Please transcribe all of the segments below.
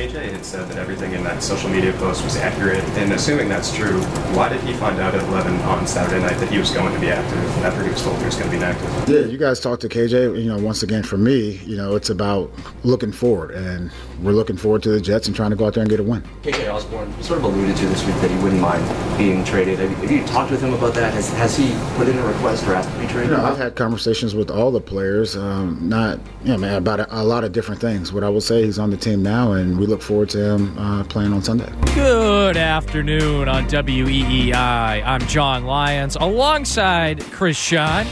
KJ had said that everything in that social media post was accurate, and assuming that's true, why did he find out at 11 on Saturday night that he was going to be active after he was told he was going to be inactive? Yeah, you guys talked to KJ. Once again, for me, it's about looking forward, and we're looking forward to the Jets and trying to go out there and get a win. KJ Osborne sort of alluded to this week that he wouldn't mind being traded. Have you talked with him about that? Has he put in a request or asked to be traded? I've had conversations with all the players, about a lot of different things. What I will say, he's on the team now, and we look forward to him playing on Sunday. Good afternoon on WEEI. I'm John Lyons, alongside Chris Sean.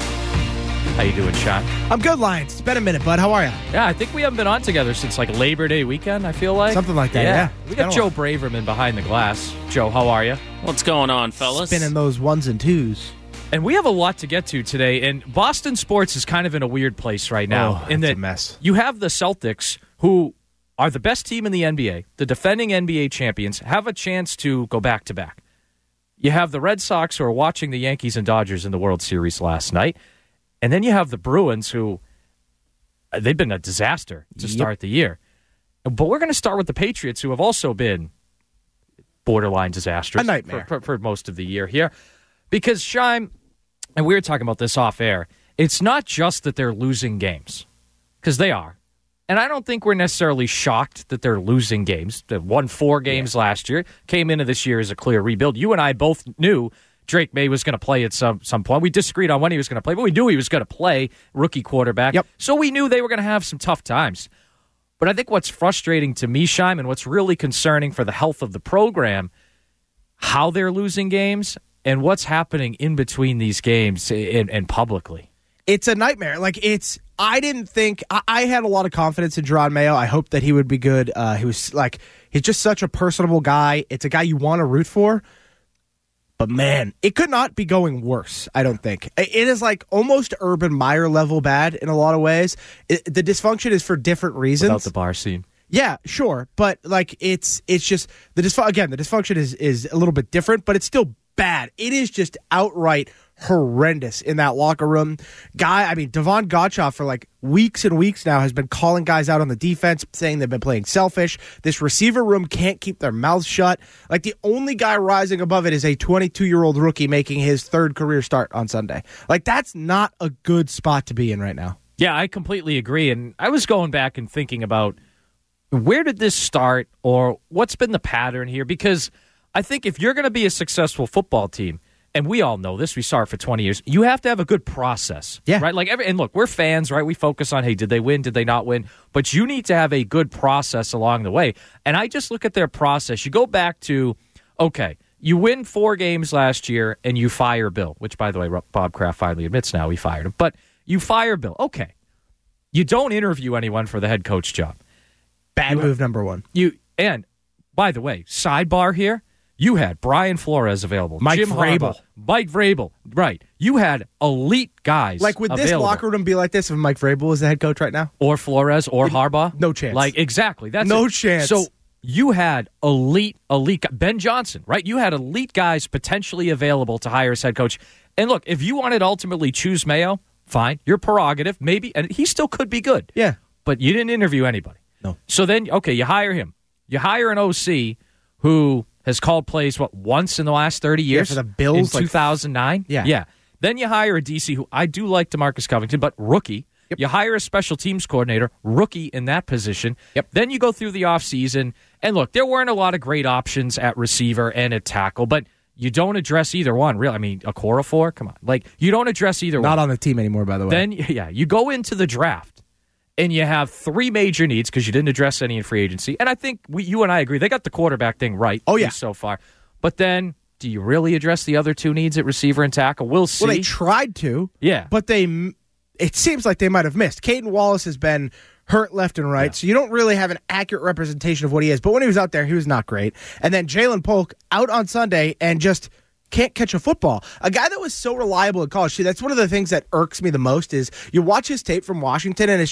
How you doing, Sean? I'm good, Lyons. It's been a minute, bud. How are you? Yeah, I think we haven't been on together since Labor Day weekend, I feel like. Something like that, yeah. We got Joe Braverman behind the glass. Joe, how are you? What's going on, fellas? Spinning those ones and twos. And we have a lot to get to today, and Boston sports is kind of in a weird place right now. It's a mess. You have the Celtics, who are the best team in the NBA, the defending NBA champions, have a chance to go back-to-back. You have the Red Sox, who are watching the Yankees and Dodgers in the World Series last night, and then you have the Bruins, who they've been a disaster to start the year. But we're going to start with the Patriots, who have also been borderline disastrous. A nightmare. For most of the year here. Because, Shime, and we were talking about this off air, it's not just that they're losing games, because they are. And I don't think we're necessarily shocked that they're losing games. They won 4 games last year, came into this year as a clear rebuild. You and I both knew Drake May was going to play at some point. We disagreed on when he was going to play, but we knew he was going to play, rookie quarterback. Yep. So we knew they were going to have some tough times. But I think what's frustrating to me, Shime, and what's really concerning for the health of the program, how they're losing games and what's happening in between these games and publicly. It's a nightmare. I didn't think I had a lot of confidence in Jerod Mayo. I hoped that he would be good. He's just such a personable guy. It's a guy you want to root for. But man, it could not be going worse, I don't think. It is almost Urban Meyer level bad in a lot of ways. The dysfunction is for different reasons. Without the bar scene. Yeah, sure. But it's just the dysfunction is a little bit different, but it's still bad. It is just outright horrendous in that locker room. Devon Gottschalk for weeks and weeks now has been calling guys out on the defense, saying they've been playing selfish. This receiver room can't keep their mouths shut. The only guy rising above it is a 22-year-old rookie making his 3rd career start on Sunday. That's not a good spot to be in right now. Yeah, I completely agree. And I was going back and thinking about where did this start or what's been the pattern here? Because I think if you're going to be a successful football team, and we all know this, we saw it for 20 years, you have to have a good process. Yeah. Right? And look, we're fans, right? We focus on, hey, did they win? Did they not win? But you need to have a good process along the way. And I just look at their process. You go back to, okay, you win 4 games last year and you fire Bill, which, by the way, Bob Kraft finally admits now he fired him. But you fire Bill. Okay. You don't interview anyone for the head coach job. Bad move number 1. And, by the way, sidebar here, you had Brian Flores available. Mike Jim Vrabel. Mike Vrabel. Right. You had elite guys would this available. locker room be like this if Mike Vrabel was the head coach right now? Or Flores or Harbaugh? No chance. Exactly. That's no it. chance. So you had elite Ben Johnson, right? You had elite guys potentially available to hire as head coach. And look, if you wanted to ultimately choose Mayo, fine. Your prerogative, maybe. And he still could be good. Yeah. But you didn't interview anybody. No. So then, okay, you hire him. You hire an OC who has called plays, once in the last 30 years? Yeah, for the Bills. In 2009? Yeah. Then you hire a DC who I do like DeMarcus Covington, but rookie. Yep. You hire a special teams coordinator, rookie in that position. Yep. Then you go through the offseason, and look, there weren't a lot of great options at receiver and at tackle, but you don't address either one, really. Okorafor, come on. You don't address either one. Not on the team anymore, by the way. Then, you go into the draft. And you have 3 major needs because you didn't address any in free agency. And I think you and I agree. They got the quarterback thing right so far. But then, do you really address the other 2 needs at receiver and tackle? We'll see. Well, they tried to. Yeah. But it seems like they might have missed. Caden Wallace has been hurt left and right, so you don't really have an accurate representation of what he is. But when he was out there, he was not great. And then Jalen Polk out on Sunday and just can't catch a football. A guy that was so reliable in college. See, that's one of the things that irks me the most is you watch his tape from Washington, and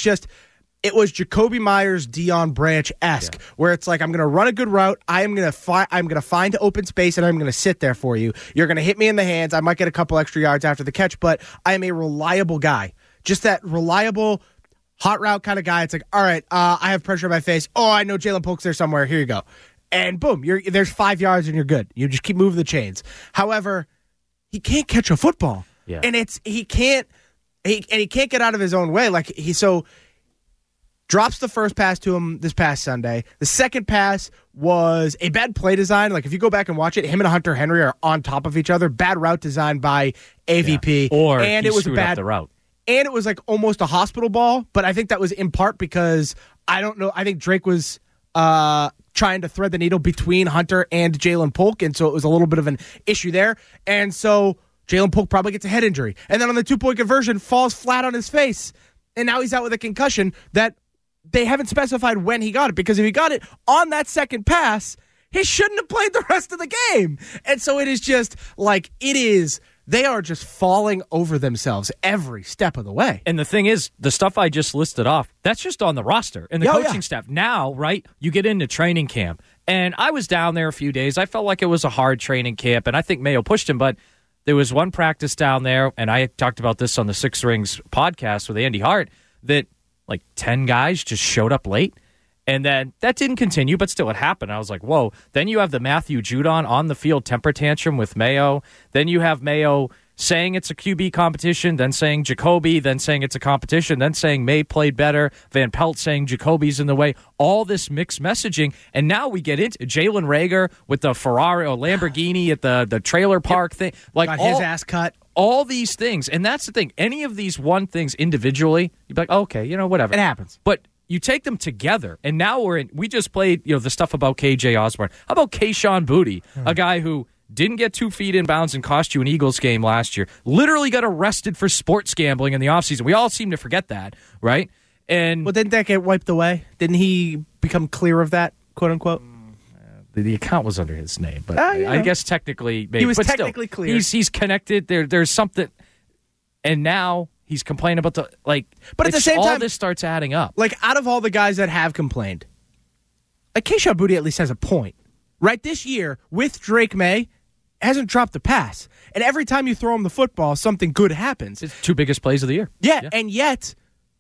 it was Jacoby Myers, Deion Branch-esque, where it's I'm going to run a good route. I'm going to find open space, and I'm going to sit there for you. You're going to hit me in the hands. I might get a couple extra yards after the catch, but I am a reliable guy. Just that reliable, hot route kind of guy. It's like, all right, I have pressure on my face. Oh, I know Jalen Polk's there somewhere. Here you go. And boom, there's 5 yards and you're good. You just keep moving the chains. However, he can't catch a football. Yeah. And he can't get out of his own way. Like he drops the first pass to him this past Sunday. The second pass was a bad play design. Like if you go back and watch it, him and Hunter Henry are on top of each other. Bad route design by AVP. Or and he it was screwed up the route. And it was like almost a hospital ball, but I think that was in part because I don't know. I think Drake was trying to thread the needle between Hunter and Jalen Polk, and so it was a little bit of an issue there. And so Jalen Polk probably gets a head injury. And then on the 2-point conversion, falls flat on his face. And now he's out with a concussion that they haven't specified when he got it, because if he got it on that second pass, he shouldn't have played the rest of the game. And so it is just like, they are just falling over themselves every step of the way. And the thing is, the stuff I just listed off, that's just on the roster and the coaching staff. Now, right, you get into training camp. And I was down there a few days. I felt like it was a hard training camp, and I think Mayo pushed him, but there was one practice down there, and I talked about this on the Six Rings podcast with Andy Hart, that like 10 guys just showed up late. And then that didn't continue, but still it happened. I was like, whoa. Then you have the Matthew Judon on the field temper tantrum with Mayo. Then you have Mayo saying it's a QB competition, then saying Jacoby, then saying it's a competition, then saying May played better, Van Pelt saying Jacoby's in the way. All this mixed messaging. And now we get into Jalen Reagor with the Ferrari or Lamborghini at the trailer park thing. Like got his ass cut. All these things. And that's the thing. Any of these one things individually, you'd be like, okay, whatever. It happens. But you take them together, and now we just played, the stuff about KJ Osborne. How about Kayshon Boutte, a guy who didn't get 2 feet in bounds and cost you an Eagles game last year, literally got arrested for sports gambling in the offseason. We all seem to forget that, right? And well, didn't that get wiped away? Didn't he become clear of that, quote unquote? The account was under his name, but I guess technically, maybe. He was but technically still, clear. He's connected. There's something, and now he's complaining about but at the same time, all this starts adding up. Like, out of all the guys that have complained, like Kayshon Boutte at least has a point, right? This year with Drake May, hasn't dropped a pass, and every time you throw him the football, something good happens. It's 2 biggest plays of the year. Yeah. And yet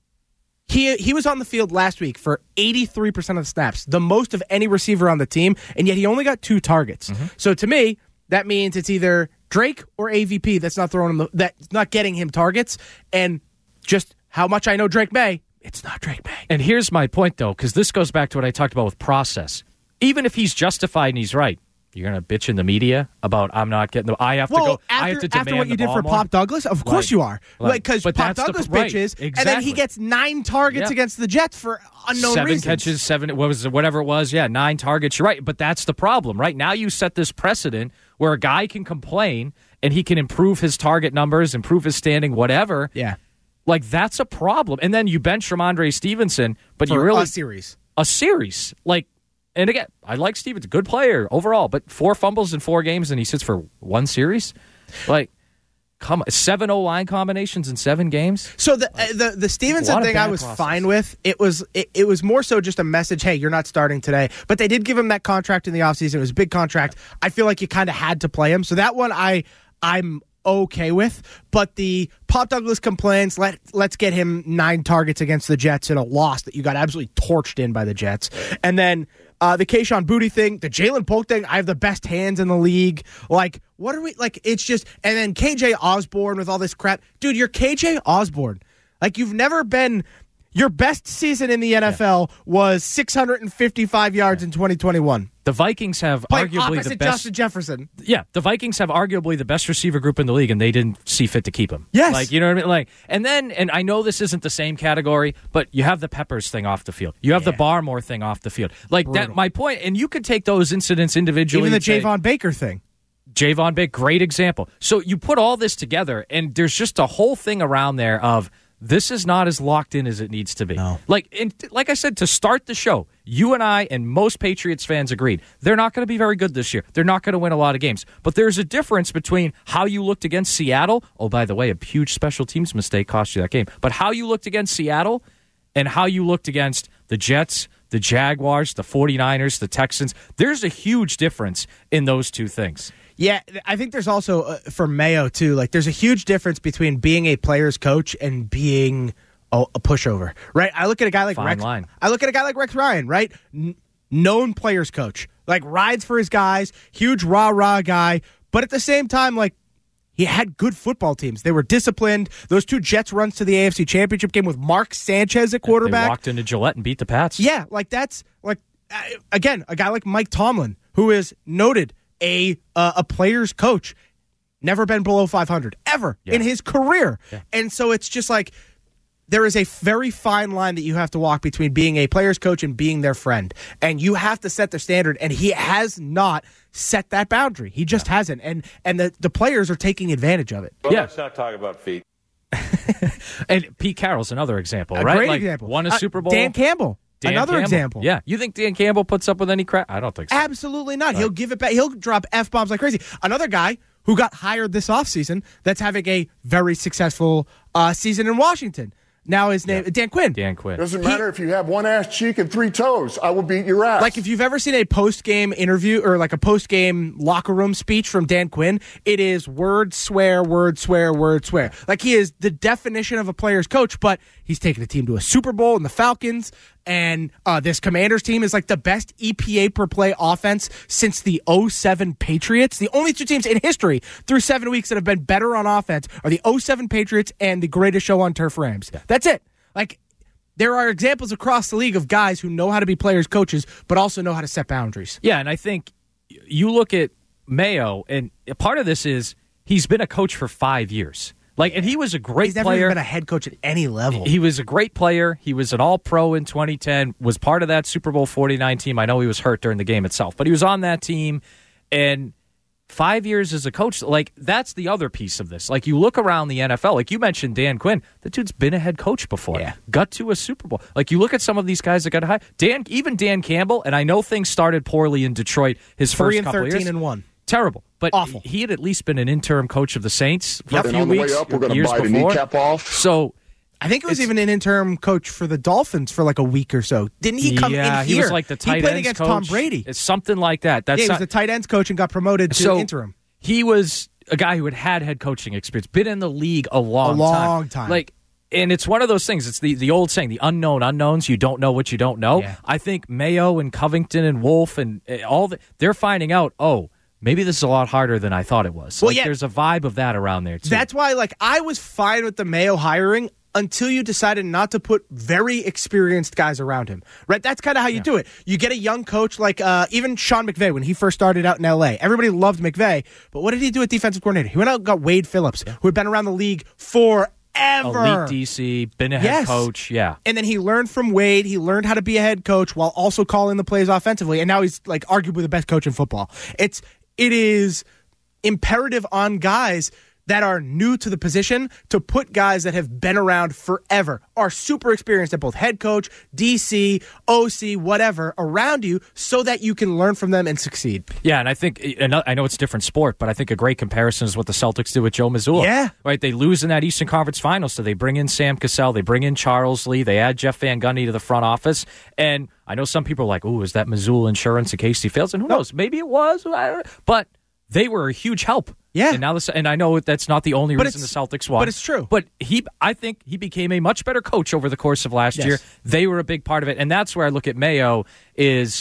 he was on the field last week for 83% of the snaps, the most of any receiver on the team, and yet he only got 2 targets. Mm-hmm. So to me, that means it's either Drake or AVP that's not throwing him that's not getting him targets. And just how much I know Drake May, it's not Drake May. And here's my point, though, because this goes back to what I talked about with process. Even if he's justified and he's right, you're going to bitch in the media about I'm not getting I have to go. I have to demand after what you did for more. Pop Douglas, of course you are. Because Pop Douglas bitches, exactly. And then he gets 9 targets against the Jets for unknown 7 reasons. 7 catches, 7 whatever it was. Yeah, 9 targets. You're right, but that's the problem. Right now, you set this precedent where a guy can complain and he can improve his target numbers, improve his standing, whatever. Yeah, like that's a problem. And then you bench Ramondre Stevenson, but for you really a series like. And again, I like Stevens, a good player overall, but 4 fumbles in 4 games and he sits for 1 series? Like, come on, 7 O-line combinations in 7 games? So the Stevenson thing I was fine with. It was more so just a message, hey, you're not starting today. But they did give him that contract in the offseason. It was a big contract. I feel like you kind of had to play him. So that one I'm okay with. But the Pop Douglas complaints, let's get him 9 targets against the Jets in a loss that you got absolutely torched in by the Jets. And then the Kayshon Boutte thing, the Jalen Polk thing, I have the best hands in the league. Like, what are we, like, it's just, and then KJ Osborne with all this crap. Dude, you're KJ Osborne. Like, you've never been, your best season in the NFL was 655 yards in 2021. The Vikings have arguably the best. Justin Jefferson. Yeah, the Vikings have arguably the best receiver group in the league, and they didn't see fit to keep him. Yes. Like, you know what I mean? Like, and I know this isn't the same category, but you have the Peppers thing off the field. You have the Barmore thing off the field. Like, brutal. that, my point, and you could take those incidents individually. Even the Javon Baker thing. Javon Baker, great example. So you put all this together, and there's just a whole thing around there of this is not as locked in as it needs to be. No. Like I said, to start the show, you and I and most Patriots fans agreed they're not going to be very good this year. They're not going to win a lot of games. But there's a difference between how you looked against Seattle. Oh, by the way, a huge special teams mistake cost you that game. But how you looked against Seattle and how you looked against the Jets, the Jaguars, the 49ers, the Texans, there's a huge difference in those two things. Yeah, I think there's also, for Mayo, too, like there's a huge difference between being a player's coach and being a pushover, right? I look at a guy like Fine Rex. line. I look at a guy like Rex Ryan, right? Known players coach, like rides for his guys, huge rah guy, but at the same time, like he had good football teams. They were disciplined. Those 2 Jets runs to the AFC Championship game with Mark Sanchez at quarterback. They walked into Gillette and beat the Pats. Yeah, like that's like again a guy like Mike Tomlin, who is noted a player's coach, never been below 500 ever in his career, and so it's just like there is a very fine line that you have to walk between being a player's coach and being their friend, and you have to set the standard. And he has not set that boundary. He just hasn't, and the players are taking advantage of it. Well, let's not talk about feet. And Pete Carroll's another example, A right? great like, example. Won a Super Bowl. Dan Campbell. Dan Another Campbell. example. Yeah. You think Dan Campbell puts up with any crap? I don't think so. Absolutely not. He'll give it back. He'll drop F-bombs like crazy. Another guy who got hired this offseason that's having a very successful season in Washington. Now his name, Dan Quinn. Dan Quinn. Doesn't matter if you have 1 ass cheek and 3 toes. I will beat your ass. Like if you've ever seen a post-game interview or like a post-game locker room speech from Dan Quinn, it is word, swear, word, swear, word, swear. Like he is the definition of a player's coach, but he's taken a team to a Super Bowl in the Falcons. And this Commanders team is like the best EPA per play offense since the 07 Patriots. The only 2 teams in history through 7 weeks that have been better on offense are the 07 Patriots and the Greatest Show on Turf Rams. That's it. Like there are examples across the league of guys who know how to be players, coaches, but also know how to set boundaries. Yeah, and I think you look at Mayo, and part of this is he's been a coach for 5 years. Like, and he was a great He's never player. even been a head coach at any level. He was a great player. He was an all-pro in 2010, was part of that Super Bowl 49 team. I know he was hurt during the game itself, but he was on that team. And 5 years as a coach, like, that's the other piece of this. Like, you look around the NFL, like you mentioned Dan Quinn, the dude's been a head coach before. Yeah. Got to a Super Bowl. Like, you look at some of these guys that got high. Even Dan Campbell, and I know things started poorly in Detroit his first couple of years. 3-13-1. Terrible. But Awful. He had at least been an interim coach of the Saints for a And few on the weeks, way up, we're going to years bite a before. kneecap off. So I think it was even an interim coach for the Dolphins for like a week or so. Didn't he come in here? he was like the tight He played ends against coach. Tom Brady. It's something like that. That's Yeah, he was not- the tight ends coach and got promoted to interim. He was a guy who had head coaching experience, been in the league a long time. Like, and it's one of those things. It's the old saying, the unknown unknowns. You don't know what you don't know. Yeah. I think Mayo and Covington and Wolf and they're finding out, maybe this is a lot harder than I thought it was. Well, Like, yeah. there's a vibe of that around there, too. That's why, like, I was fine with the Mayo hiring until you decided not to put very experienced guys around him. Right? That's kind of how you do it. You get a young coach like even Sean McVay when he first started out in L.A. Everybody loved McVay, but what did he do at defensive coordinator? He went out and got Wade Phillips, who had been around the league forever. Elite DC, been a head coach, yeah. And then he learned from Wade. He learned how to be a head coach while also calling the plays offensively. And now he's like arguably the best coach in football. It is imperative on guys that are new to the position to put guys that have been around forever, are super experienced at both head coach, DC, OC, whatever, around you so that you can learn from them and succeed. Yeah, and I think, I know it's a different sport, but I think a great comparison is what the Celtics did with Joe Mazzulla. Yeah. Right, they lose in that Eastern Conference Finals, so they bring in Sam Cassell, they bring in Charles Lee, they add Jeff Van Gundy to the front office, and I know some people are like, is that Mazzulla insurance in case he fails? And who knows, maybe it was, I don't know. But they were a huge help. Yeah. And now and I know that's not the only reason the Celtics won. But it's true. But I think he became a much better coach over the course of last year. They were a big part of it. And that's where I look at Mayo Ben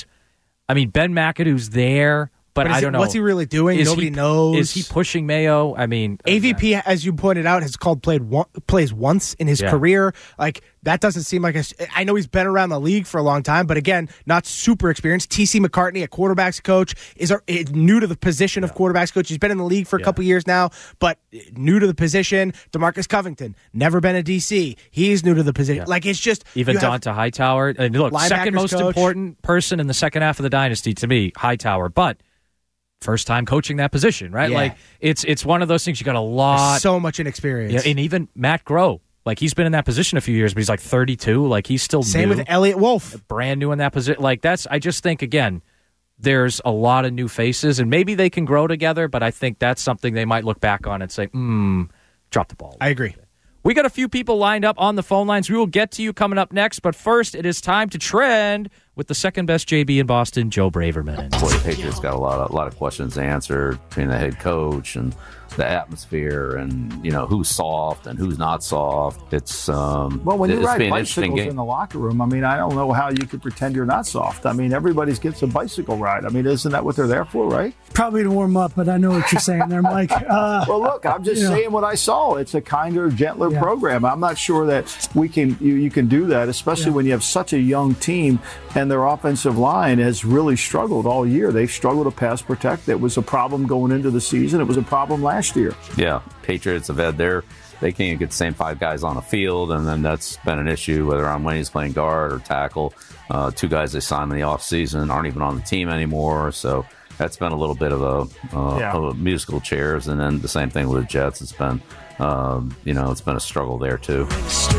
McAdoo's there, but I don't know. What's he really doing? Nobody knows. Is he pushing Mayo? AVP, as you pointed out, has called plays once in his career. Like, that doesn't seem like I know he's been around the league for a long time, but again, not super experienced. T.C. McCartney, a quarterbacks coach, is new to the position of quarterbacks coach. He's been in the league for a couple years now, but new to the position. DeMarcus Covington, never been a DC. He's new to the position. Like, it's just... Even Donta Hightower. And look, second most important person in the second half of the dynasty to me, Hightower, but first time coaching that position, right? Yeah. Like, it's one of those things. You got a lot... There's so much inexperience. Yeah, and even Matt Groh. Like, he's been in that position a few years, but he's like 32. Like, he's still Same new. with Elliott Wolf. Brand new in that position. Like, I just think, again, there's a lot of new faces, and maybe they can grow together, but I think that's something they might look back on and say, drop the ball. I agree. We got a few people lined up on the phone lines. We will get to you coming up next, but first, it is time to trend with the second best JB in Boston, Joe Braverman. Boy, the Patriots got a lot of questions answered between the head coach and the atmosphere, and who's soft and who's not soft. It's when you ride bicycles in the locker room, I mean, I don't know how you could pretend you're not soft. I mean, everybody gets a bicycle ride. I mean, isn't that what they're there for, right? Probably to warm up, but I know what you're saying there, Mike. Well, look, I'm just saying what I saw. It's a kinder, gentler program. I'm not sure that you can do that, especially when you have such a young team and their offensive line has really struggled all year. They've struggled to pass protect. It was a problem going into the season. It was a problem last year. Yeah, Patriots have had they can't get the same 5 guys on the field, and then that's been an issue, whether when he's playing guard or tackle. 2 guys they signed in the offseason aren't even on the team anymore, so that's been a little bit of a musical chairs. And then the same thing with the Jets. It's been, it's been a struggle there too.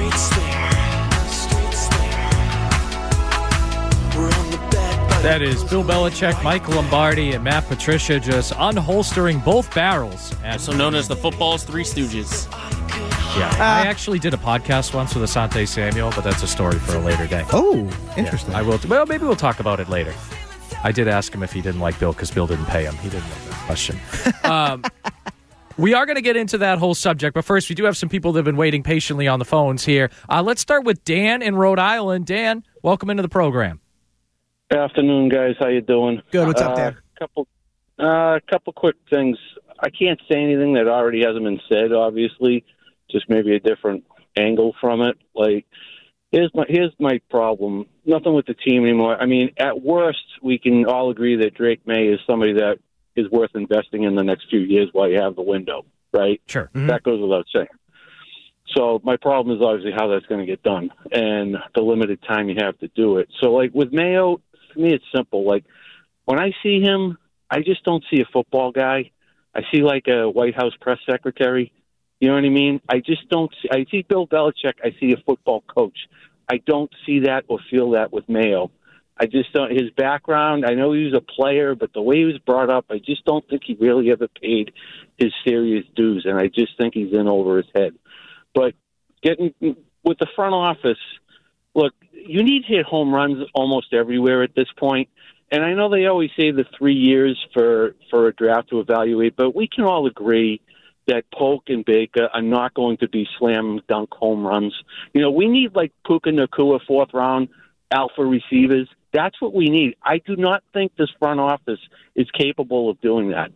That is Bill Belichick, Mike Lombardi, and Matt Patricia just unholstering both barrels. Also known as the Football's Three Stooges. Yeah, I actually did a podcast once with Asante Samuel, but that's a story for a later day. Oh, interesting. I will. Well, maybe we'll talk about it later. I did ask him if he didn't like Bill because Bill didn't pay him. He didn't know that question. We are going to get into that whole subject, but first we do have some people that have been waiting patiently on the phones here. Let's start with Dan in Rhode Island. Dan, welcome into the program. Good afternoon, guys. How you doing? Good. What's up, Dan? Couple quick things. I can't say anything that already hasn't been said, obviously, just maybe a different angle from it. Like, here's my problem. Nothing with the team anymore. I mean, at worst, we can all agree that Drake May is somebody that is worth investing in the next few years while you have the window, right? Sure. Mm-hmm. That goes without saying. So my problem is obviously how that's going to get done and the limited time you have to do it. So, like, with Mayo, for me, it's simple. Like, when I see him, I just don't see a football guy. I see, like, a White House press secretary. You know what I mean? I just don't see – I see Bill Belichick. I see a football coach. I don't see that or feel that with Mayo. I just don't – his background, I know he was a player, but the way he was brought up, I just don't think he really ever paid his serious dues, and I just think he's in over his head. But getting with the front office, look, you need to hit home runs almost everywhere at this point. And I know they always say the 3 years for a draft to evaluate, but we can all agree that Polk and Baker are not going to be slam dunk home runs. You know, we need like Puka Nacua 4th round alpha receivers. That's what we need. I do not think this front office is capable of doing that.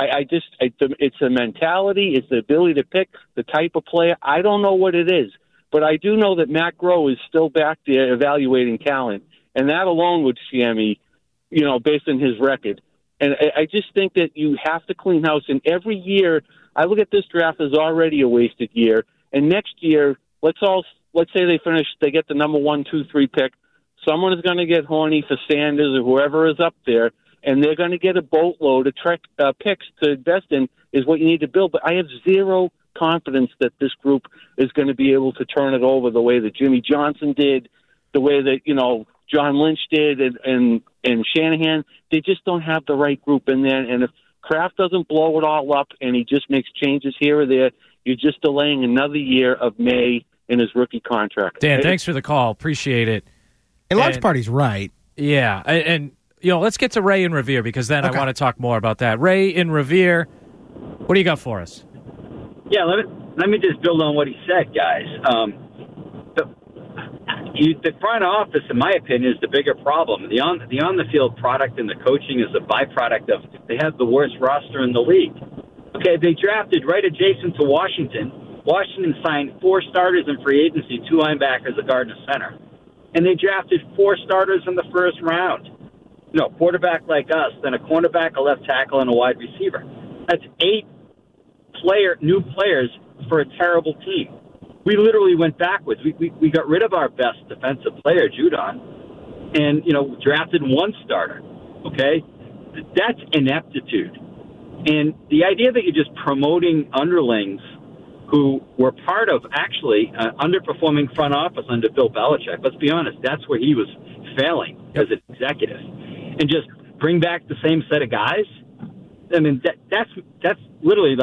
It's a mentality. It's the ability to pick the type of player. I don't know what it is, but I do know that Matt Groh is still back there evaluating talent, and that alone would scare me, you know, based on his record. And I just think that you have to clean house. And every year, I look at this draft as already a wasted year. And next year, let's say they get the number 1, 2, 3 pick. Someone is going to get horny for Sanders or whoever is up there, and they're going to get a boatload of picks to invest in is what you need to build. But I have zero confidence that this group is going to be able to turn it over the way that Jimmy Johnson did, the way that, you know, John Lynch did and Shanahan. They just don't have the right group in there. And if Kraft doesn't blow it all up and he just makes changes here or there, you're just delaying another year of May in his rookie contract. Dan, thanks for the call. Appreciate it. And large party's right. Yeah, and you know, let's get to Ray in Revere because then I want to talk more about that. Ray in Revere, what do you got for us? Yeah, let me just build on what he said, guys. The front office, in my opinion, is the bigger problem. The on the field product and the coaching is a byproduct of they have the worst roster in the league. Okay, they drafted right adjacent to Washington. Washington signed 4 starters in free agency, 2 linebackers, a guard, and a center. And they drafted 4 starters in the first round. You know, quarterback like us, then a cornerback, a left tackle, and a wide receiver. That's 8 new players for a terrible team. We literally went backwards. We got rid of our best defensive player, Judon, and, you know, drafted 1 starter. Okay? That's ineptitude. And the idea that you're just promoting underlings who were part of actually underperforming front office under Bill Belichick. Let's be honest, that's where he was failing as an executive. And just bring back the same set of guys? I mean, that's literally like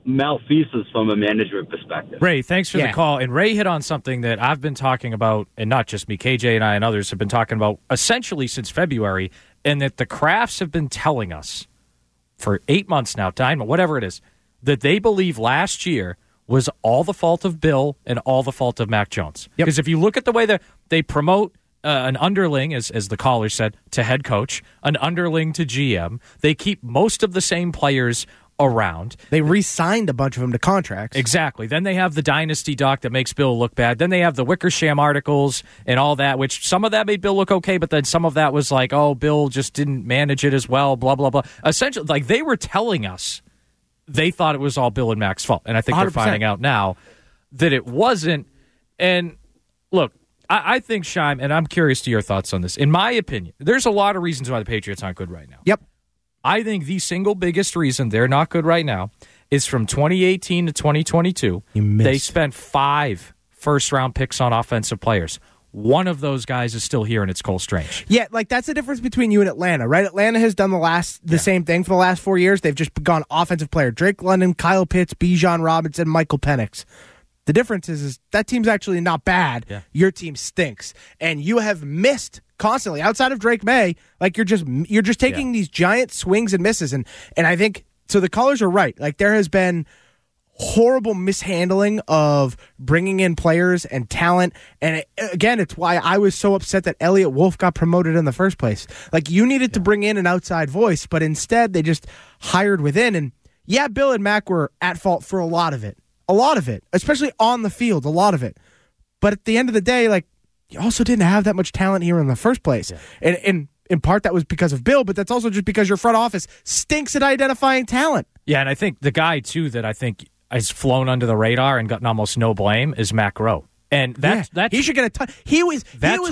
malfeasance from a management perspective. Ray, thanks for the call. And Ray hit on something that I've been talking about, and not just me, KJ and I and others have been talking about essentially since February, and that the Crafts have been telling us for 8 months now, 9 months, whatever it is, that they believe last year was all the fault of Bill and all the fault of Mac Jones. Because if you look at the way that they promote an underling, as the caller said, to head coach, an underling to GM, they keep most of the same players around. They re-signed a bunch of them to contracts. Exactly. Then they have the dynasty doc that makes Bill look bad. Then they have the Wickersham articles and all that, which some of that made Bill look okay, but then some of that was like, oh, Bill just didn't manage it as well, blah, blah, blah. Essentially, like they were telling us they thought it was all Bill and Mac's fault. And I think 100%. They're finding out now that it wasn't. And look, I think, Shime, and I'm curious to your thoughts on this. In my opinion, there's a lot of reasons why the Patriots aren't good right now. Yep. I think the single biggest reason they're not good right now is from 2018 to 2022. They spent 5 first-round picks on offensive players. One of those guys is still here, and it's Cole Strange. Yeah, like that's the difference between you and Atlanta, right? Atlanta has done the same thing for the last 4 years. They've just gone offensive player. Drake London, Kyle Pitts, Bijan Robinson, Michael Penix. The difference is that team's actually not bad. Yeah. Your team stinks. And you have missed constantly outside of Drake May. Like you're just taking these giant swings and misses. And I think so the callers are right. Like there has been horrible mishandling of bringing in players and talent. And again, it's why I was so upset that Elliott Wolf got promoted in the first place. Like you needed to bring in an outside voice, but instead they just hired within. And yeah, Bill and Mac were at fault for a lot of it. A lot of it, especially on the field, a lot of it. But at the end of the day, like you also didn't have that much talent here in the first place. Yeah. And in part that was because of Bill, but that's also just because your front office stinks at identifying talent. Yeah, and I think the guy, too, that I think has flown under the radar and gotten almost no blame is Mac Rowe. And that's he should get a ton. He was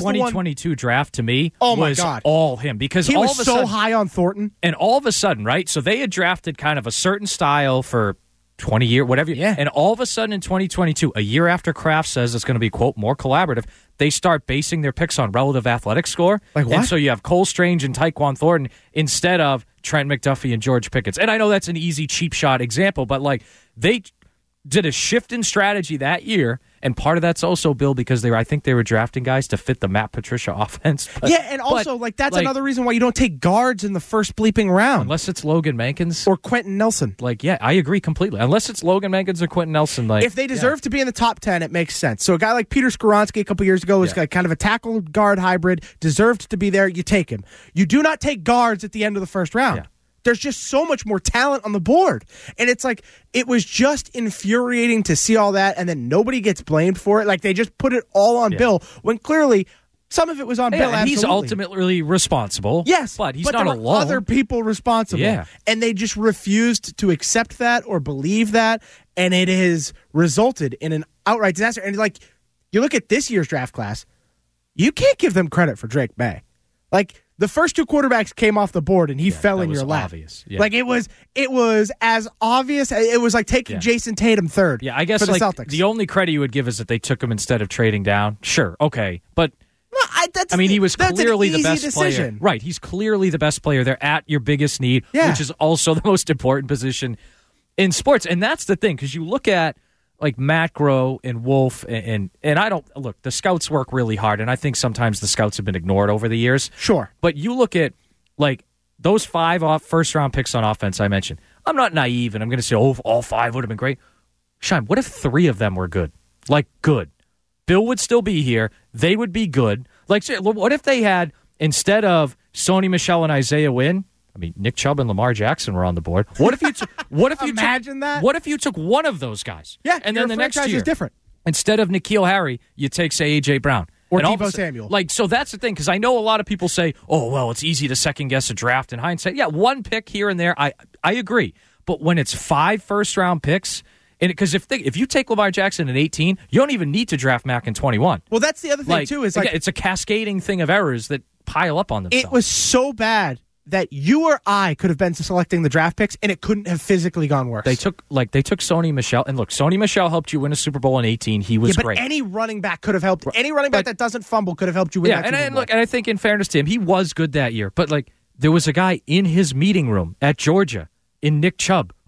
2022 draft to me was all him because he all was of a so sudden, high on Thornton. And all of a sudden, right? So they had drafted kind of a certain style for 20 years, whatever. Yeah. And all of a sudden in 2022, a year after Kraft says it's going to be, quote, more collaborative, they start basing their picks on relative athletic score. Like what? And so you have Cole Strange and Tyquan Thornton instead of Trent McDuffie and George Pickens. And I know that's an easy, cheap shot example, but like they did a shift in strategy that year. And part of that's also, Bill, because I think they were drafting guys to fit the Matt Patricia offense. And also, that's another reason why you don't take guards in the first bleeping round. Unless it's Logan Mankins. Or Quentin Nelson. I agree completely. Unless it's Logan Mankins or Quentin Nelson. If they deserve to be in the top 10, it makes sense. So a guy like Peter Skoronski a couple years ago was kind of a tackle guard hybrid, deserved to be there, you take him. You do not take guards at the end of the first round. Yeah. There's just so much more talent on the board. And it's like, it was just infuriating to see all that, and then nobody gets blamed for it. Like, they just put it all on Bill, when clearly some of it was on Bill, absolutely. He's ultimately responsible. Yes. But he's not alone. There were other people responsible. Yeah. And they just refused to accept that or believe that, and it has resulted in an outright disaster. And, like, you look at this year's draft class, you can't give them credit for Drake May. Like, the first 2 quarterbacks came off the board, and he fell in your lap. Obvious. Yeah. Like, it was as obvious. It was like taking Jason Tatum third. Yeah, I guess for the like Celtics. The only credit you would give is that they took him instead of trading down. Sure, okay, but he was clearly the best decision. player. Right, he's clearly the best player. They're at your biggest need, which is also the most important position in sports. And that's the thing, because you look at like Matt Groh and Wolf, and I don't look. The scouts work really hard, and I think sometimes the scouts have been ignored over the years. Sure, but you look at like those 5 first-round picks on offense I mentioned. I'm not naive, and I'm going to say, all 5 would have been great. Shime, what if 3 of them were good? Like good. Bill would still be here. They would be good. Like, what if they had, instead of Sony Michel and Isaiah Wynn, I mean, Nick Chubb and Lamar Jackson were on the board. What if you imagine that? What if you took one of those guys? Yeah, and then the next year is different. Instead of N'Keal Harry, you take, say, A.J. Brown. Or Deebo Samuel. Like, so that's the thing, because I know a lot of people say, oh, well, it's easy to second-guess a draft in hindsight. Yeah, 1 pick here and there, I agree. But when it's 5 first-round picks, because if you take Lamar Jackson in 18, you don't even need to draft Mac in 21. Well, that's the other thing, too. Is it's a cascading thing of errors that pile up on themselves. It was so bad that you or I could have been selecting the draft picks, and it couldn't have physically gone worse. They took Sony Michel, and look, Sony Michel helped you win a Super Bowl in 18. He was great. Any running back could have helped. Any running back that doesn't fumble could have helped you win that Super Bowl. And look, and I think in fairness to him, he was good that year. But like, there was a guy in his meeting room at Georgia, in Nick Chubb,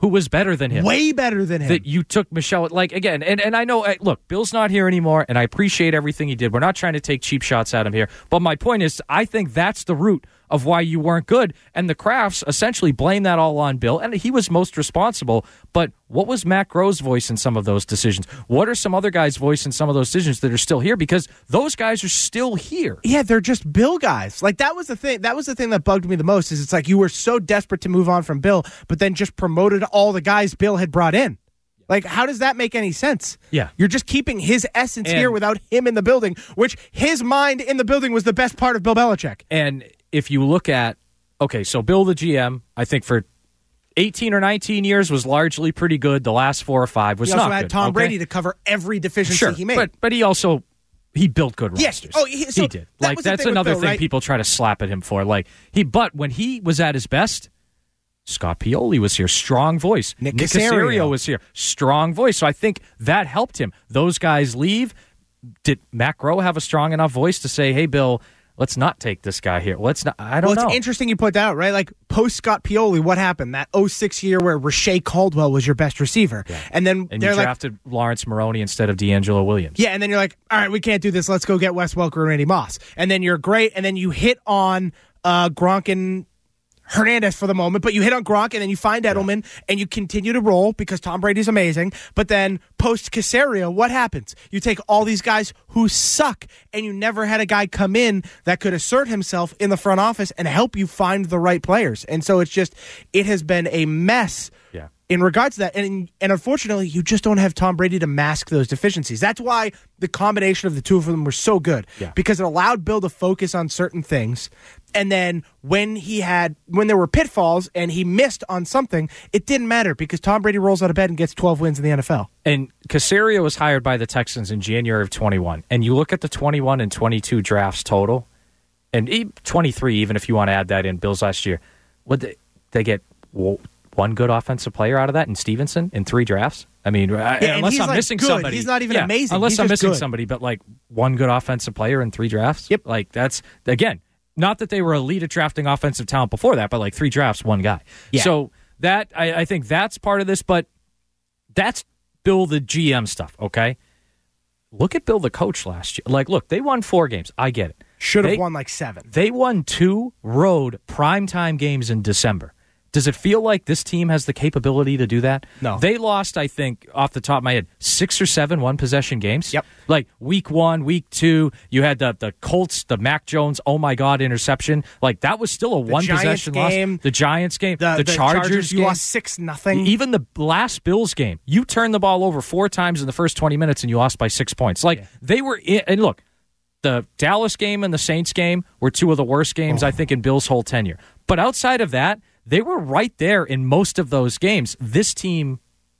who was better than him. Way better than him. That you took Michelle, like, again, and I know, look, Bill's not here anymore, and I appreciate everything he did. We're not trying to take cheap shots at him here. But my point is, I think that's the root of why you weren't good. And the Crafts essentially blame that all on Bill, and he was most responsible. But what was Matt Groh's voice in some of those decisions? What are some other guys' voice in some of those decisions that are still here? Because those guys are still here. Yeah, they're just Bill guys. Like, that was the thing. That was the thing that bugged me the most. Is it's like you were so desperate to move on from Bill, but then just promoted all the guys Bill had brought in. Like, how does that make any sense? Yeah. You're just keeping his essence here without him in the building, which his mind in the building was the best part of Bill Belichick. And if you look at, okay, so Bill the GM, I think for 18 or 19 years was largely pretty good. The last 4 or 5 was not good. He also had Tom Brady to cover every deficiency he made. But he also, he built good rosters. Yes. Oh, he did. Like, that's another thing people try to slap at him for. Like, but when he was at his best, Scott Pioli was here, strong voice. Nick Caserio was here, strong voice. So I think that helped him. Those guys leave. Did Matt Groh have a strong enough voice to say, hey, Bill, let's not take this guy here? Let's not. I don't know. It's interesting you put that out, right? Like, post Scott Pioli, what happened? That 06 year where Rashay Caldwell was your best receiver. Yeah. And then you drafted Lawrence Maroney instead of D'Angelo Williams. Yeah, and then you're like, all right, we can't do this. Let's go get Wes Welker and Randy Moss. And then you're great, and then you hit on Gronk and Hernandez for the moment, but you hit on Gronk, and then you find Edelman, and you continue to roll because Tom Brady's amazing. But then post Caserio, what happens? You take all these guys who suck, and you never had a guy come in that could assert himself in the front office and help you find the right players. And so it has been a mess. Yeah. In regards to that, and unfortunately, you just don't have Tom Brady to mask those deficiencies. That's why the combination of the two of them were so good, because it allowed Bill to focus on certain things. And then when there were pitfalls and he missed on something, it didn't matter because Tom Brady rolls out of bed and gets 12 wins in the NFL. And Caserio was hired by the Texans in January of 21. And you look at the 21 and 22 drafts total, and 23, even if you want to add that in, Bill's last year, would they get one good offensive player out of that in Stevenson in 3 drafts? I mean, unless I'm missing somebody. He's not even amazing. Unless I'm missing good. Somebody, but like one good offensive player in 3 drafts? Yep. Like, that's, again, not that they were elite at drafting offensive talent before that, but like 3 drafts, 1 guy. Yeah. So that, I think that's part of this, but that's Bill the GM stuff, okay? Look at Bill the coach last year. Like, look, they won 4 games. I get it. Should have won like 7. They won 2 road primetime games in December. Does it feel like this team has the capability to do that? No. They lost, I think, off the top of my head, 6 or 7 one-possession games. Yep. Like week 1, week 2, you had the Colts, the Mac Jones, oh my God, interception. Like, that was still a one-possession loss. The Giants game, the Chargers game. You lost 6-0. Even the last Bills game, you turned the ball over 4 times in the first 20 minutes and you lost by 6 points. Like, they were in, and look, the Dallas game and the Saints game were 2 of the worst games, I think, in Bill's whole tenure. But outside of that, they were right there in most of those games. This team,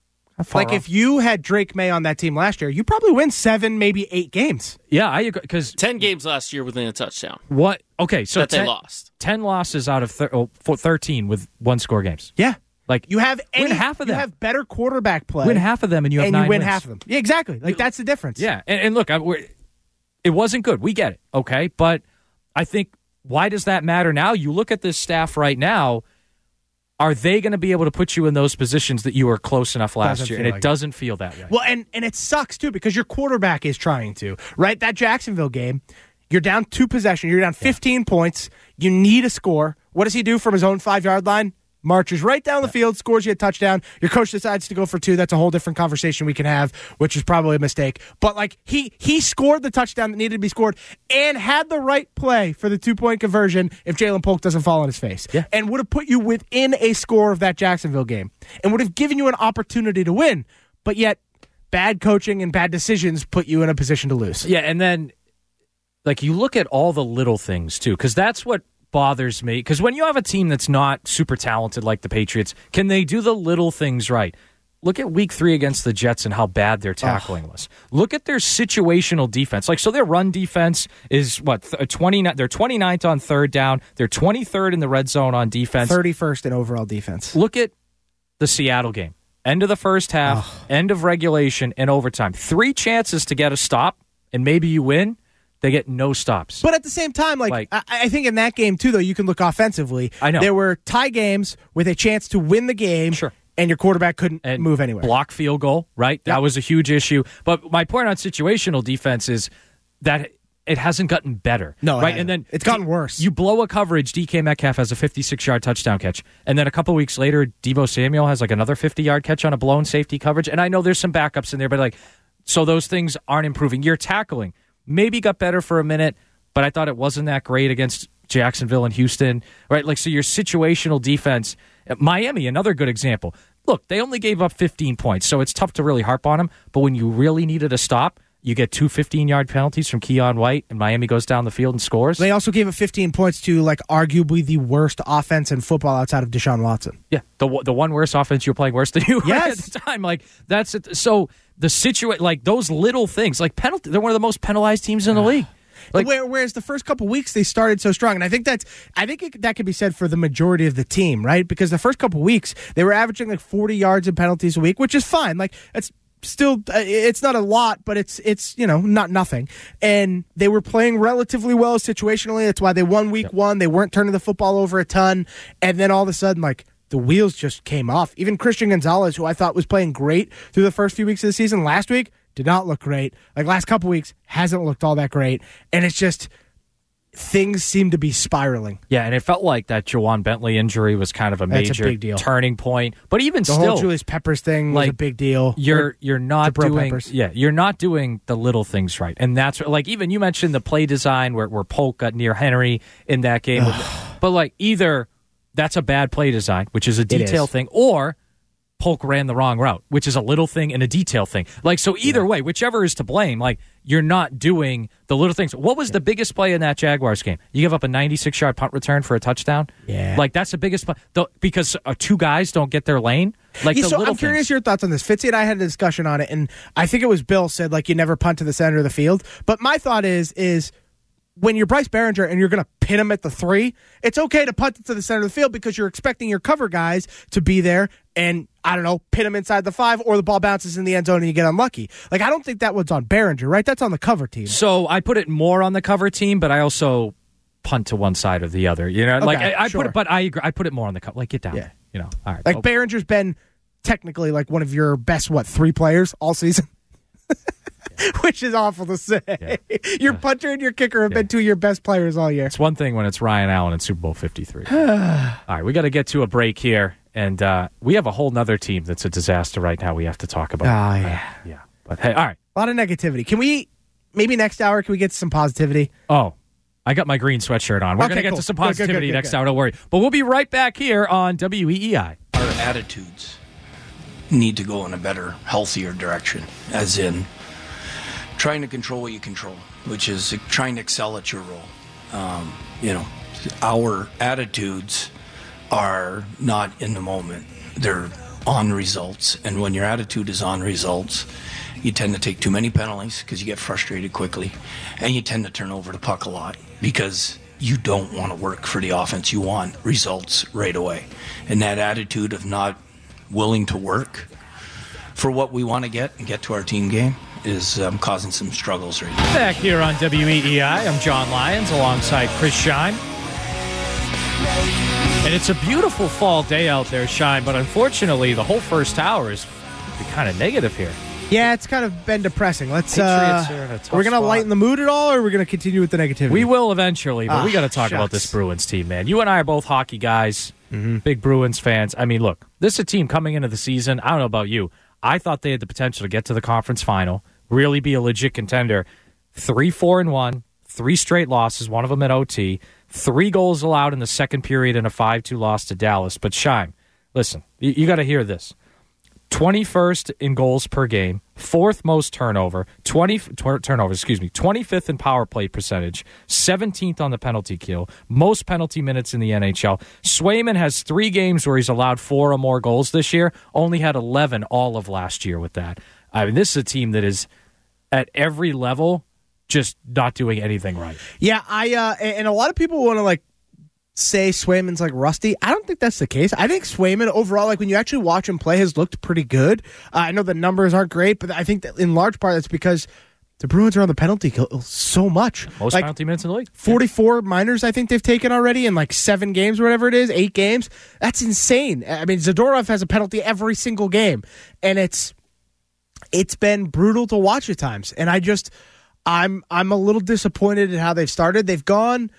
like, if you had Drake May on that team last year, you probably win 7, maybe 8 games. Yeah, I agree. Because 10 games last year within a touchdown. What? Okay, so they lost 10 losses out of 13 with 1-score games. Yeah, like you have win half of them. You have better quarterback play. Win half of them, and you have 9 win wins. half of them. Yeah, exactly. Like, that's the difference. Yeah, and look, it wasn't good. We get it. Okay, but I think, why does that matter now? You look at this staff right now. Are they going to be able to put you in those positions that you were close enough last year? And it doesn't feel that way. Well, and it sucks, too, because your quarterback is trying to, right? That Jacksonville game, you're down 2 possessions. You're down 15 points. You need a score. What does he do from his own 5-yard line? Marches right down the field, scores you a touchdown. Your coach decides to go for 2. That's a whole different conversation we can have, which is probably a mistake. But, like, he scored the touchdown that needed to be scored and had the right play for the 2-point conversion if Jalen Polk doesn't fall on his face. Yeah. And would have put you within a score of that Jacksonville game and would have given you an opportunity to win. But yet, bad coaching and bad decisions put you in a position to lose. Yeah, and then, like, you look at all the little things, too, because that's what bothers me, because when you have a team that's not super talented like the Patriots, can they do the little things right? Look at week 3 against the Jets and how bad their tackling was. Look at their situational defense. Like, so their run defense is what, 29? They're 29th on 3rd down. They're 23rd in the red zone on defense. 31st in overall defense. Look at the Seattle game. End of the first half, end of regulation, and overtime. 3 chances to get a stop, and maybe you win. They get no stops. But at the same time, I think in that game, too, though, you can look offensively. I know. There were tie games with a chance to win the game. Sure. and your quarterback couldn't move anywhere. Block field goal, right? Yep. That was a huge issue. But my point on situational defense is that it hasn't gotten better. No, right? And then it's gotten worse. You blow a coverage, DK Metcalf has a 56-yard touchdown catch. And then a couple weeks later, Deebo Samuel has like another 50-yard catch on a blown safety coverage. And I know there's some backups in there, but like, so those things aren't improving. Your tackling maybe got better for a minute, but I thought it wasn't that great against Jacksonville and Houston, right? Like, so your situational defense, Miami, another good example. Look, they only gave up 15 points, so it's tough to really harp on them. But when you really needed a stop, you get 2 15-yard penalties from Keon White, and Miami goes down the field and scores. They also gave up 15 points to, like, arguably the worst offense in football outside of Deshaun Watson. Yeah, the one worst offense you're playing worse than you were at the time. Like, that's it. So the situation, like, those little things, like penalty, they're one of the most penalized teams in the league. Like, whereas the first couple weeks they started so strong, and I think that could be said for the majority of the team, right? Because the first couple weeks they were averaging like 40 yards in penalties a week, which is fine. Like, it's still it's not a lot, but it's not nothing. And they were playing relatively well situationally. That's why they won week 1. They weren't turning the football over a ton, and then all of a sudden, like, the wheels just came off. Even Christian Gonzalez, who I thought was playing great through the first few weeks of the season, last week did not look great. Like, last couple weeks hasn't looked all that great, and it's just things seem to be spiraling. Yeah, and it felt like that Jawan Bentley injury was kind of a major big deal. Turning point. But even the still, whole Julius Peppers thing was a big deal. You're not doing Peppers. you're not doing the little things right, and that's like, even you mentioned the play design where Polk got near Henry in that game, but like, either that's a bad play design, which is a detail thing, or Polk ran the wrong route, which is a little thing and a detail thing. Like, so either way, whichever is to blame, like, you're not doing the little things. What was the biggest play in that Jaguars game? You give up a 96-yard punt return for a touchdown? Yeah. Like, that's the biggest play. Because two guys don't get their lane? Like, so I'm curious your thoughts on this. Fitzy and I had a discussion on it, and I think it was Bill said, like, you never punt to the center of the field. But my thought is when you're Bryce Behringer and you're going to pin him at the 3, it's okay to punt it to the center of the field because you're expecting your cover guys to be there and, I don't know, pin him inside the 5, or the ball bounces in the end zone and you get unlucky. Like, I don't think that one's on Behringer, right? That's on the cover team. So I put it more on the cover team, but I also punt to one side or the other. You know, like, I put it, but I agree. I put it more on the cover. Like, get down there. You know, all right. Like, Behringer's been technically like one of your best, 3 players all season? Which is awful to say. Yeah. Your punter and your kicker have been 2 of your best players all year. It's one thing when it's Ryan Allen in Super Bowl 53. All right, we got to get to a break here, and we have a whole nother team that's a disaster right now we have to talk about. Yeah. But hey, all right. A lot of negativity. Can we, maybe next hour, can we get some positivity? Oh, I got my green sweatshirt on. We're going to get to some positivity next hour, don't worry. But we'll be right back here on WEEI. Our attitudes need to go in a better, healthier direction, as in trying to control what you control, which is trying to excel at your role. Our attitudes are not in the moment. They're on results. And when your attitude is on results, you tend to take too many penalties because you get frustrated quickly. And you tend to turn over the puck a lot because you don't want to work for the offense. You want results right away. And that attitude of not willing to work for what we want to get and get to our team game is causing some struggles right now. Back here on WEEI, I'm John Lyons alongside Chris Scheim. And it's a beautiful fall day out there, Scheim, but unfortunately the whole first hour is kind of negative here. Yeah, it's kind of been depressing. Let's Patriots are in a tough we're going to spot. lighten the mood at all, or we're going to continue with the negativity? We will eventually, but we got to talk about this Bruins team, man. You and I are both hockey guys, big Bruins fans. I mean, look, this is a team coming into the season. I don't know about you. I thought they had the potential to get to the conference final, really be a legit contender. 3-4-1, 3 straight losses, one of them at OT, 3 goals allowed in the second period and a 5-2 loss to Dallas. But Scheim, listen, you got to hear this. 21st in goals per game, 4th most turnovers, 25th in power play percentage, 17th on the penalty kill, most penalty minutes in the NHL. Swayman has 3 games where he's allowed 4 or more goals this year, only had 11 all of last year with that. I mean, this is a team that is at every level just not doing anything right. Yeah, and a lot of people want to say Swayman's rusty. I don't think that's the case. I think Swayman overall, when you actually watch him play, has looked pretty good. I know the numbers aren't great, but I think that in large part that's because the Bruins are on the penalty kill so much. Most penalty minutes in the league. 44 minors, I think they've taken already in like 7 games or whatever it is, 8 games. That's insane. I mean, Zadorov has a penalty every single game, and it's been brutal to watch at times. And I'm a little disappointed at how they've started. They've gone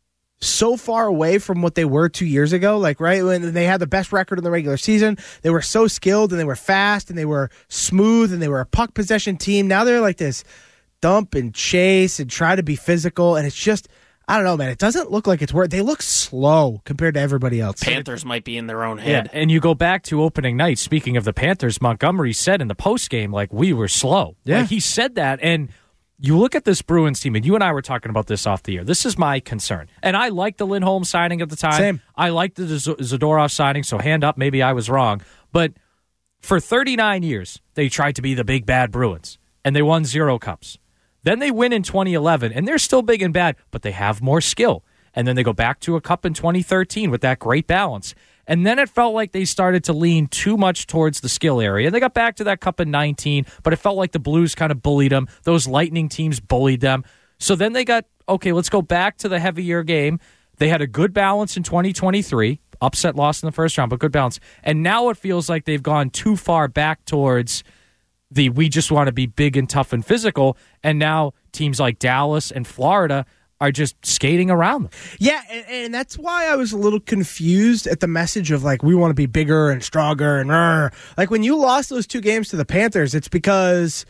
so far away from what they were 2 years ago, like right when they had the best record in the regular season. They were so skilled and they were fast and they were smooth and they were a puck possession team. Now they're like this dump and chase and try to be physical, and it's just, I don't know, man. It doesn't look like it's worth. They look slow compared to everybody else. Panthers might be in their own head. Yeah, and you go back to opening night. Speaking of the Panthers, Montgomery said in the postgame, like, we were slow. Yeah, like, he said that, and you look at this Bruins team, and you and I were talking about this off the air. This is my concern. And I liked the Lindholm signing at the time. Same. I liked the Zadorov signing, so hand up, maybe I was wrong. But for 39 years, they tried to be the big, bad Bruins, and they won 0 cups. Then they win in 2011, and they're still big and bad, but they have more skill. And then they go back to a cup in 2013 with that great balance. And then it felt like they started to lean too much towards the skill area. They got back to that cup in 19, but it felt like the Blues kind of bullied them. Those Lightning teams bullied them. So then they got, okay, let's go back to the heavier game. They had a good balance in 2023, upset loss in the first round, but good balance. And now it feels like they've gone too far back towards we just want to be big and tough and physical, and now teams like Dallas and Florida are just skating around them. Yeah, and that's why I was a little confused at the message of, like, we want to be bigger and stronger and like, when you lost those 2 games to the Panthers, it's because,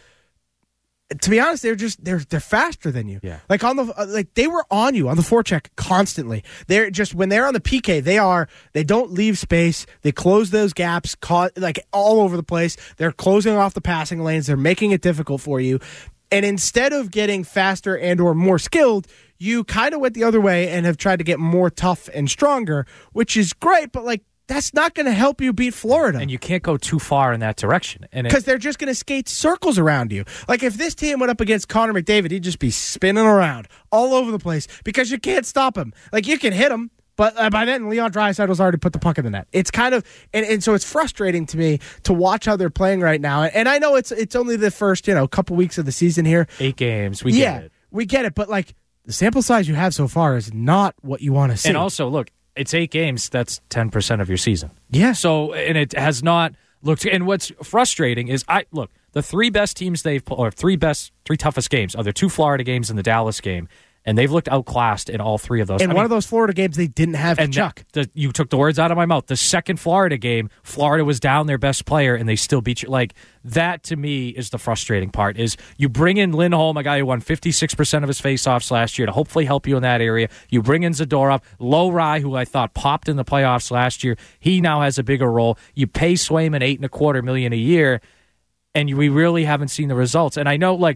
to be honest, they're faster than you. Yeah. Like they were on you on the forecheck constantly. They're just, when they're on the PK, they don't leave space. They close those gaps, like, all over the place. They're closing off the passing lanes. They're making it difficult for you. And instead of getting faster and or more skilled, you kind of went the other way and have tried to get more tough and stronger, which is great, but, like, that's not going to help you beat Florida. And you can't go too far in that direction. Because they're just going to skate circles around you. Like, if this team went up against Connor McDavid, he'd just be spinning around all over the place because you can't stop him. Like, you can hit him, but by then, Leon Draisaitl's already put the puck in the net. It's kind of, and so it's frustrating to me to watch how they're playing right now. And I know it's only the first, couple weeks of the season here. 8 games, we get it. We get it, but, like, the sample size you have so far is not what you want to see. And also, look, it's 8 games. That's 10% of your season. Yeah. So, and it has not looked. And what's frustrating is, the 3 best teams or 3 toughest games are the 2 Florida games and the Dallas game, and they've looked outclassed in all 3 of those. And one of those Florida games, they didn't have Tkachuk. You took the words out of my mouth. The second Florida game, Florida was down their best player, and they still beat you. Like, that, to me, is the frustrating part, is you bring in Lindholm, a guy who won 56% of his faceoffs last year, to hopefully help you in that area. You bring in Zadorov, Lohrei, who I thought popped in the playoffs last year. He now has a bigger role. You pay Swayman $8.25 million a year, and we really haven't seen the results. And I know, like,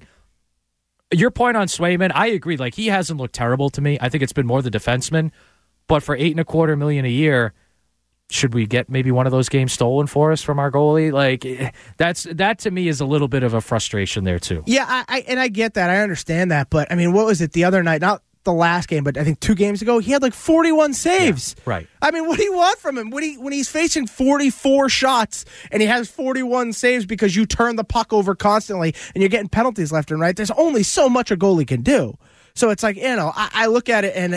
your point on Swayman, I agree. Like, he hasn't looked terrible to me. I think it's been more the defenseman. But for $8.25 million a year, should we get maybe one of those games stolen for us from our goalie? Like, that to me is a little bit of a frustration there too. Yeah, I get that. I understand that. But I mean, what was it the other night? Not the last game, but I think 2 games ago, he had like 41 saves. Yeah, right. I mean, what do you want from him? When he's facing 44 shots and he has 41 saves because you turn the puck over constantly and you're getting penalties left and right, there's only so much a goalie can do. So it's like, I look at it and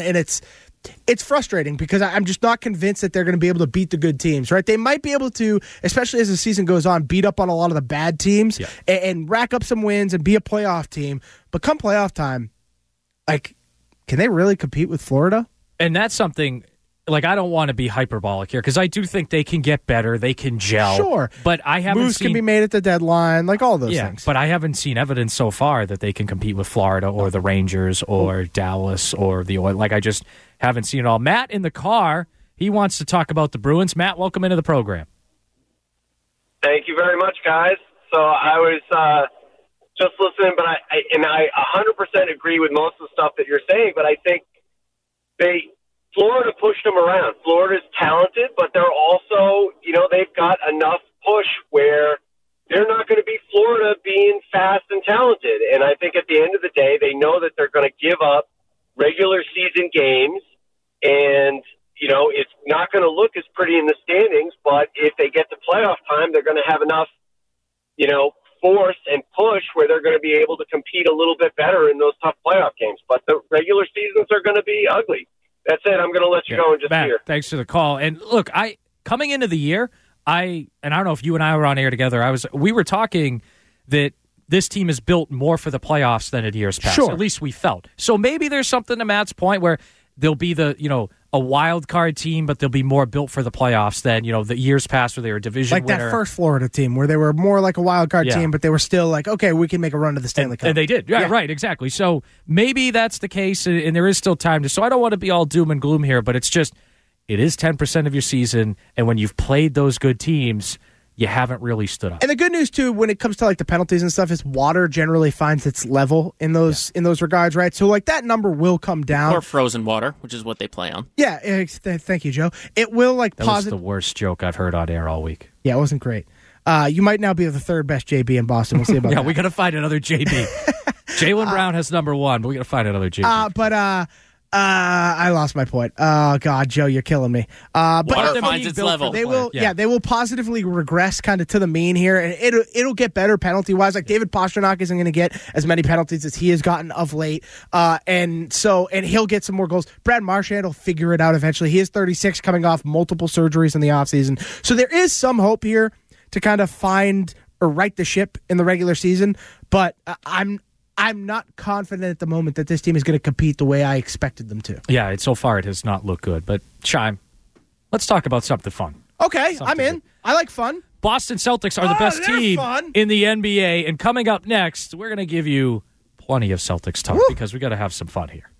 it's frustrating because I'm just not convinced that they're going to be able to beat the good teams, right? They might be able to, especially as the season goes on, beat up on a lot of the bad teams and rack up some wins and be a playoff team. But come playoff time, like, can they really compete with Florida? And that's something, like, I don't want to be hyperbolic here because I do think they can get better. They can gel. Sure. But I haven't Moves can be made at the deadline, like all those things. But I haven't seen evidence so far that they can compete with Florida or the Rangers or Dallas or the Oilers. Like, I just haven't seen it all. Matt in the car, he wants to talk about the Bruins. Matt, welcome into the program. Thank you very much, guys. So I was just listening, but I 100% agree with most of the stuff that you're saying, but I think Florida pushed them around. Florida's talented, but they're also, they've got enough push where they're not going to be Florida being fast and talented. And I think at the end of the day, they know that they're going to give up regular season games, and, it's not going to look as pretty in the standings, but if they get to playoff time, they're going to have enough, force and push where they're going to be able to compete a little bit better in those tough playoff games. But the regular seasons are going to be ugly. That's it. I'm going to let you go and just Matt, hear. thanks for the call. And look, coming into the year, I don't know if you and I were on air together. We were talking that this team is built more for the playoffs than in years past. Sure. At least we felt. So maybe there's something to Matt's point where they'll be a wild card team, but they'll be more built for the playoffs than, the years past where they were a division like winner. That first Florida team where they were more like a wild card Yeah. team, but they were still like, okay, we can make a run to the Stanley Cup. And they did. Yeah, right, exactly. So maybe that's the case, and there is still time to. So I don't want to be all doom and gloom here, but it's just, it is 10% of your season, and when you've played those good teams, you haven't really stood up. And the good news too, when it comes to like the penalties and stuff, is water generally finds its level in those regards, right? So like that number will come down. Or frozen water, which is what they play on. Yeah, thank you, Joe. It will That was the worst joke I've heard on air all week. Yeah, it wasn't great. You might now be the third best JB in Boston. We'll see about that. We got to find another JB. Jaylen Brown has number one, but we got to find another JB. I lost my point. Oh God, Joe, you're killing me. Water finds its level. They will, they will positively regress kind of to the mean here, and it'll get better penalty wise. Like David Pastrnak isn't going to get as many penalties as he has gotten of late, and he'll get some more goals. Brad Marchand will figure it out eventually. He is 36, coming off multiple surgeries in the offseason, so there is some hope here to kind of find or right the ship in the regular season. But I'm not confident at the moment that this team is going to compete the way I expected them to. Yeah, so far it has not looked good. But, Chime, let's talk about something fun. Okay, I'm in. I like fun. Boston Celtics are the best team in the NBA. And coming up next, we're going to give you plenty of Celtics talk because we got to have some fun here.